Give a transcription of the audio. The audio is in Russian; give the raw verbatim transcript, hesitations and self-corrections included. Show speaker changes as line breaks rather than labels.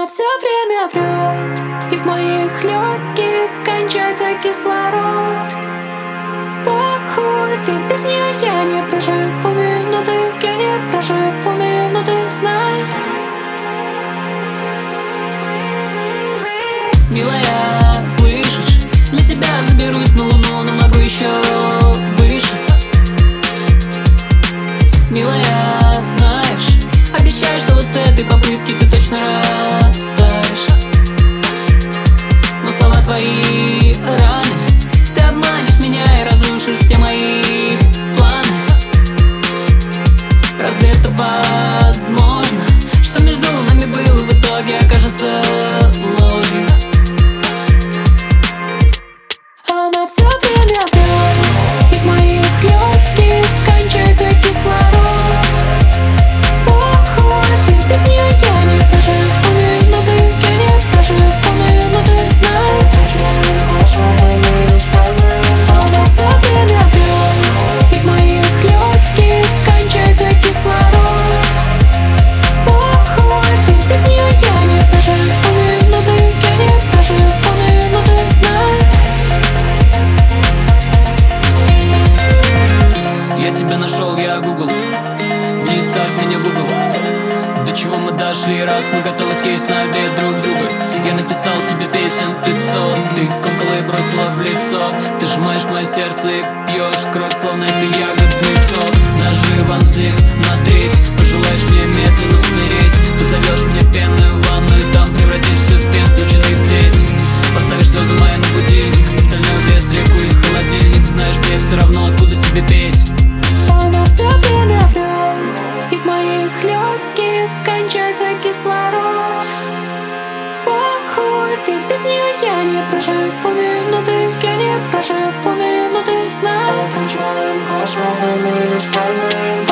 Она все время врет, и в моих легких кончается кислород. Похуй, ты без нее я не проживу минуты, я не проживу минуты, знай. Милая, слышишь, для тебя заберусь на луну, но могу еще выше. Милая, знаешь, обещаю, что вот с этой попытки ты точно растаешь. Но слова твои раны, ты обманешь меня и разрушишь все мои планы. Разве это возможно, что между нами было в итоге окажется ложью? Она все время врет, и в моих легких кончается кислород. Похуй, ты без нее я не проживу минуты, я не проживу минуты, знай. Она все время врет, и в моих легких кончается кислород. Похуй, ты без нее я не проживу минуты, я не проживу минуты, знай. Я тебя нашел, я гугл, не ставь меня в угол. До чего мы дошли, раз мы готовы съесть на обед друг друга. Я написал тебе песен пятьсот, ты их скомкала и бросила в лицо. Ты сжимаешь мое сердце и пьешь кровь, словно это ягодный сок. Ножи вонзив на треть, пожелаешь мне медленно умереть. Позовешь меня в пенную ванну и там превратишься в пен, включенный в сеть. Поставишь слезы мои на будильник, остальное в лес, реку или холодильник. Знаешь, мне все равно, откуда тебе петь. Она все время врет, и в моих легких кончается кислород. Похуй, ты без нее я не проживу минуты, я не проживу минуты, знай.